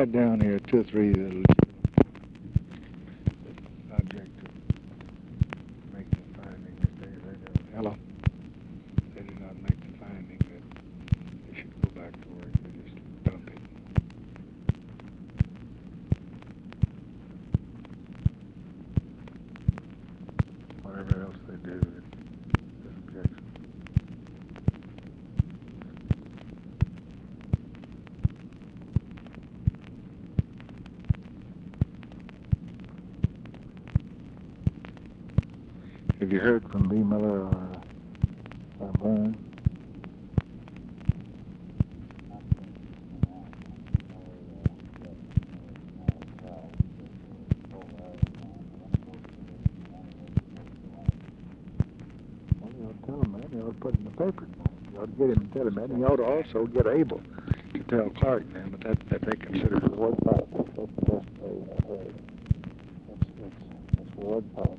write down here 2 or 3 that'll object to make the finding that they hello. They did not make the finding that they should go back to work. They just dump it. Whatever else they do, there's objection. Have you heard from Lee Miller or Byrne? Well, you ought to tell him that. You ought to put it in the paper. You ought to get him and tell him that. And you ought to also get Abel to tell Clark then, but that they consider ward politics. That's the best way I've heard. That's ward politics.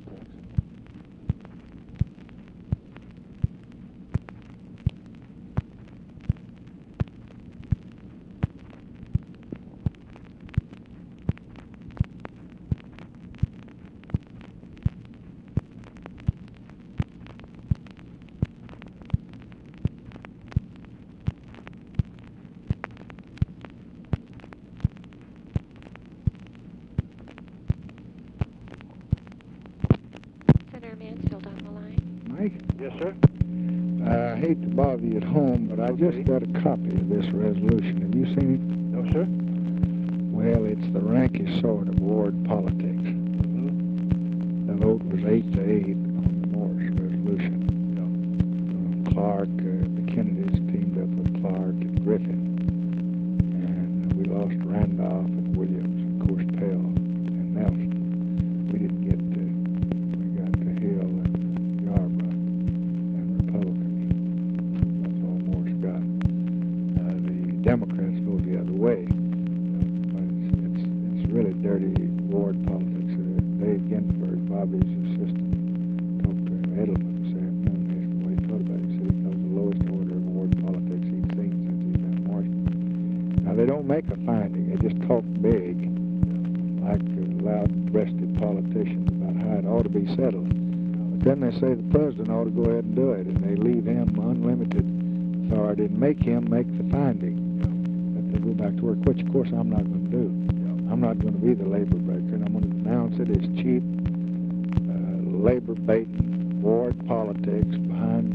Mansfield on the line. Mike? Yes, sir. I hate to bother you at home, but I just got a copy of this resolution. Have you seen it? No, sir. Well, it's the rankest sort of ward politics. The vote was 8-8 on the Morris resolution. Clark, the Kennedys teamed up with Clark and Griffin. And we lost Randolph and Williams and, of course, Pell and Nelson. We didn't get we got to Hill and Yarborough and Republicans. That's all Morris got. The Democrats go the other way. But it's really dirty ward politics. Dave Ginsburg, Bobby's assistant, talked to him, Edelman, this afternoon, asked him what he thought about it. He said he thought it was the lowest order of ward politics he'd seen since he'd been in Washington. Now, they don't make a finding. They just talk big, like loud-breasted politicians about how it ought to be settled. But then they say the president ought to go ahead and do it, and they leave him unlimited authority and make him make the finding that they go back to work, which, of course, I'm not going to do. I'm not going to be the labor breaker, and I'm going to denounce it as cheap, labor-baiting, ward politics behind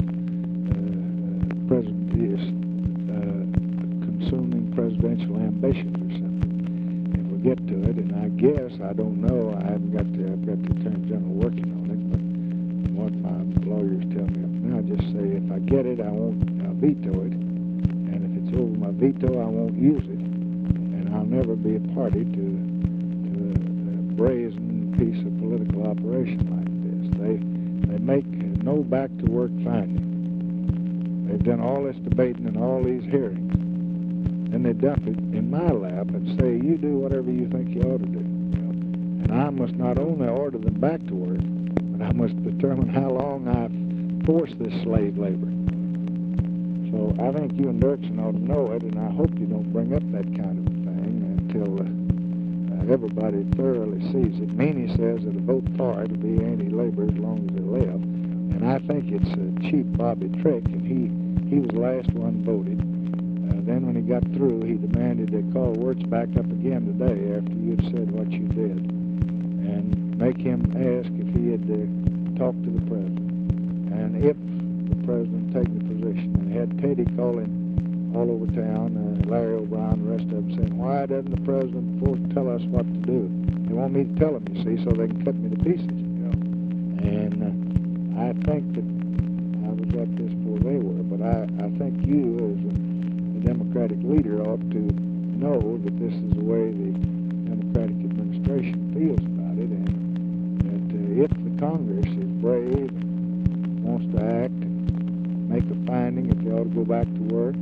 consuming presidential ambitions or something. If we get to it, and I guess, I don't know, I've got the Attorney General working on it, but from what my lawyers tell me up now, just say if I get it, I'll veto it, and if it's over my veto, I won't use it. I'll never be a party to a brazen piece of political operation like this. They make no back-to-work finding. They've done all this debating and all these hearings. Then they dump it in my lap and say, you do whatever you think you ought to do. And I must not only order them back to work, but I must determine how long I force this slave labor. So I think you and Dirksen ought to know it, and I hope you don't bring up that kind of until everybody thoroughly sees it. Meany says that a vote for it will be anti-labor as long as they live, and I think it's a cheap Bobby trick, and he was the last one voted. Then when he got through, he demanded they call Wirtz back up again today after you'd said what you did, and make him ask if he had talked to the president, and if the president take the position, and had Teddy calling all over town, Larry O'Brien, the rest of them saying, why doesn't the president tell us what to do? They want me to tell them, you see, so they can cut me to pieces. And I think that I was at this before they were, but I think you, as a Democratic leader, ought to know that this is the way the Democratic administration feels about it, and that if the Congress is brave and wants to act and make a finding if they ought to go back to work,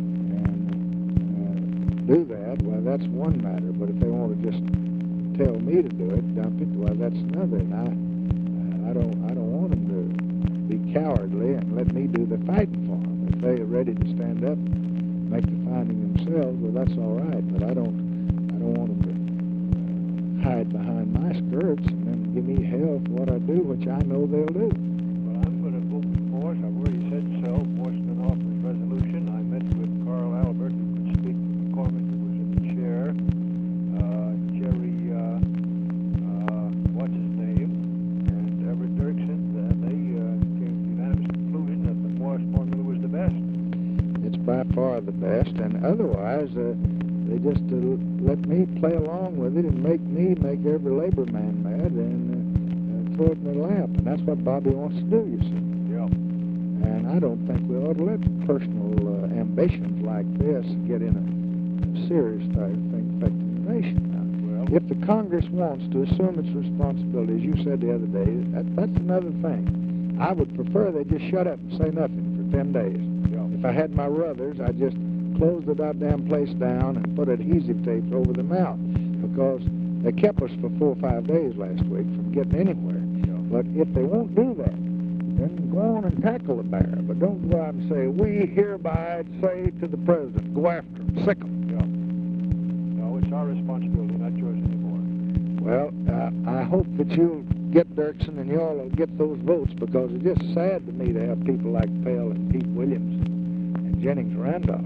do that, well, that's one matter. But if they want to just tell me to do it, dump it, well, that's another. And I don't want them to be cowardly and let me do the fighting for them. If they are ready to stand up and make the finding themselves, well, that's all right. But I don't I don't want them to hide behind my skirts and then give me hell for what I do, which I know they'll do. Well, I'm going to vote for Morse. I've already said so. Morse been offered resolution. I met with Carl Albert, who could speak for McCormick, who was in the chair. Jerry, what's his name, and Everett Dirksen. They came to the unanimous conclusion that the Morse formula was the best. It's by far the best, and otherwise, they just let me play along with it and make every labor man mad and throw it in their lap. And that's what Bobby wants to do, you see. Yeah. And I don't think we ought to let personal ambitions like this get in a serious type of thing affecting the nation. Now, Well, if the Congress wants to assume its responsibility, as you said the other day, that's another thing. I would prefer they just shut up and say nothing for 10 days. yeah. If I had my ruthers, I'd just close the goddamn place down and put adhesive tapes over the mouth, because they kept us for 4 or 5 days last week from getting anywhere. Yeah. But if they won't do that, then go on and tackle the bear. But don't go out and say, we hereby say to the president, go after him, sick him. Yeah. No, it's our responsibility, not yours anymore. Well, I hope that you'll get Dirksen and y'all will get those votes, because it's just sad to me to have people like Pell and Pete Williams and Jennings Randolph.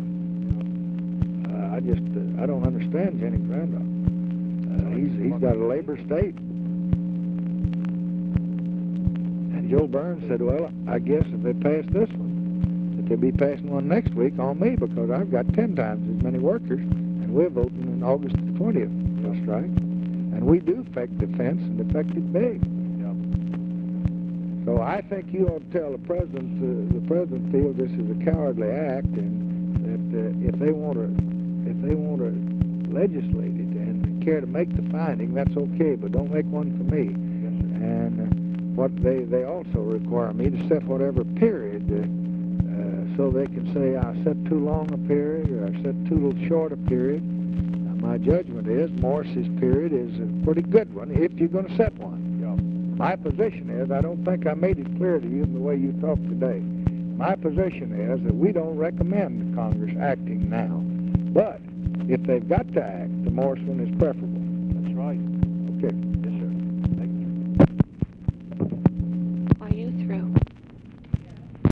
I don't understand Jennings Randolph. He's got a labor state. And Joe Burns said, well, I guess if they pass this one, that they'll be passing one next week on me, because I've got 10 times as many workers, and we're voting in August the 20th for a strike. And we do affect defense and affect it big. Yeah. So I think you ought to tell the president feels this is a cowardly act, and that if they want to legislate it and care to make the finding, that's okay, but don't make one for me. Yes, sir. And what they also require me to set whatever period, so they can say I set too long a period or I set too short a period. Now, my judgment is Morse's period is a pretty good one if you're going to set one. Yeah. My position is, I don't think I made it clear to you in the way you talked today. My position is that we don't recommend Congress acting now. But if they've got to act, the Morse one is preferable. That's right. Okay.